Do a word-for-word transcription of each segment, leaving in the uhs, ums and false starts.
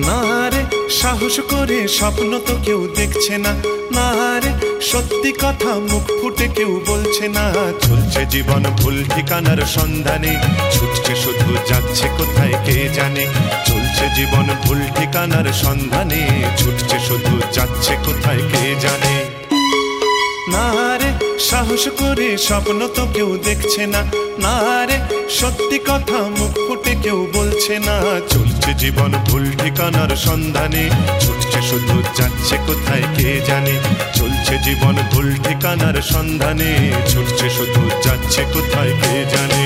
না রে সাহস করে স্বপ্ন তো কেউ দেখছে না, না রে সত্যি কথা মুখ ফুটে কেউ বলছে না। চলছে জীবন ভুল ঠিকানার সন্ধানে, ছুটছে শুধু যাচ্ছে কোথায় কে জানে। চলছে জীবন ভুল ঠিকানার সন্ধানে, ছুটছে শুধু যাচ্ছে কোথায় কে জানে। না রে সাহস করে স্বপ্ন তো কেউ দেখছে না, না রে সত্যি কথা মুখ ফুটে কেউ বলছে না। চলছে জীবন ভুল ঠিকানার সন্ধানে, ছুটছে শুধু যাচ্ছে কোথায় কে জানে। চলছে জীবন ভুল ঠিকানার সন্ধানে, ছুটছে শুধু যাচ্ছে কোথায় কে জানে।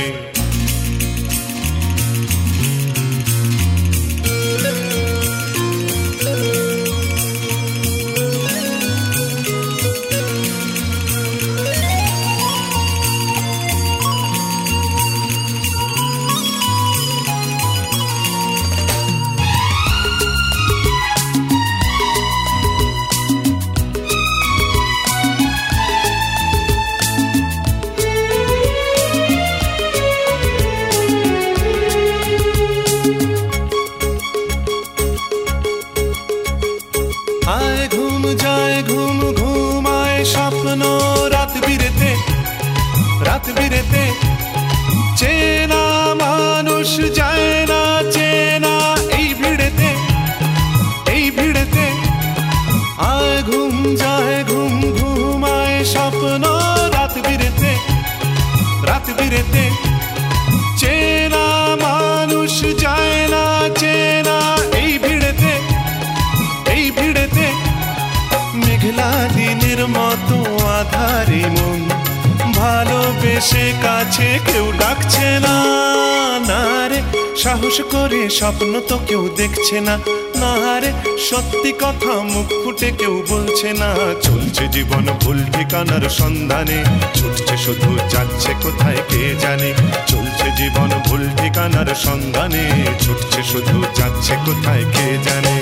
আয় ঘুম যায় ঘুম ঘুমায় স্বপ্ন রাত বিরেতে, রাত বিরেতে চেনা মানুষ যায় না চেনা এই ভিড়েতে, এই ভিড়েতে। আয় ঘুম যায় ঘুম ঘুমায় স্বপ্ন রাত বিরেতে, রাত বিরেতে চেনা মানুষ যায় না চেনা এই ভিড়েতে, এই ভিড়েতে। মেঘলা দিনের মতো আধারে মন ভালোবেসে কাছে কেউ ডাকছে না, না রে সাহস করে স্বপ্ন তো কেউ দেখছে না, না রে সত্যি কথা মুখ ফুটে কেউ বলছে না। চলছে জীবন ভুল ঠিকানার সন্ধানে, ছুটছে শুধু যাচ্ছে কোথায় কে জানে। চলছে জীবন ভুল ঠিকানার সন্ধানে, ছুটছে শুধু যাচ্ছে কোথায় কে জানে।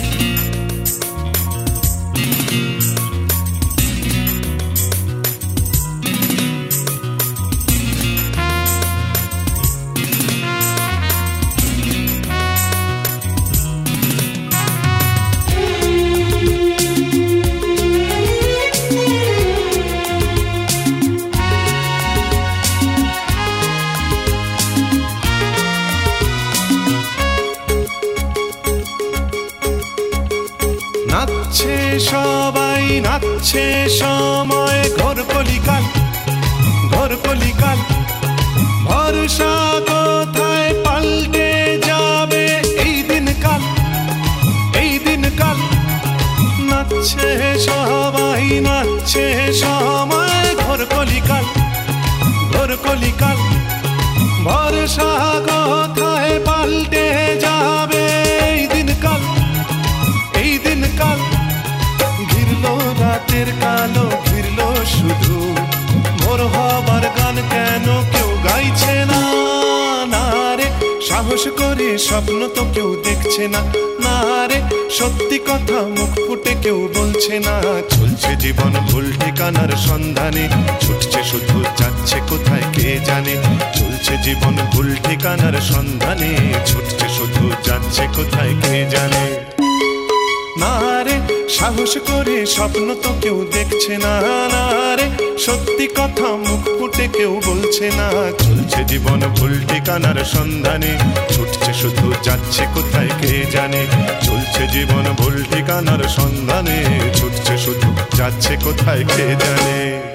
নাচছে সবাই নাচছে সময় ঘোর কলিকাল, ঘোর কলিকাল। ভরসা কোথায় পাল্টে যাবে এই দিনকাল, এই দিনকাল। নাচছে সবাই নাচছে সময় ঘোর কলিকাল, ঘোর কলিকাল। ভরসা কোথায় পাল্টে যাবে এই দিনকাল, এই দিনকাল। ঘিরলো রাতের কালো ঘিরলো শুধু, ভোর হবার গান কেন কেউ গাইছে না, না রে সাহস করে স্বপ্ন তো কেউ দেখছে না, না রে সত্যি কথা মুখ ফুটে কেউ বলছে না। চলছে জীবন ভুল ঠিকানার সন্ধানে, ছুটছে শুধু যাচ্ছে কোথায় কে জানে। চলছে জীবন ভুল ঠিকানার সন্ধানে, ছুটছে শুধু যাচ্ছে কোথায় কে জানে। না রে সাহস করে স্বপ্ন তো কেউ দেখছে না, না রে সত্যি কথা মুখ ফুটে কেউ বলছে না। চলছে জীবন ভুল ঠিকানার সন্ধানে, ছুটছে শুধু যাচ্ছে কোথায় কে জানে। চলছে জীবন ভুল ঠিকানার সন্ধানে, ছুটছে শুধু যাচ্ছে কোথায় কে জানে।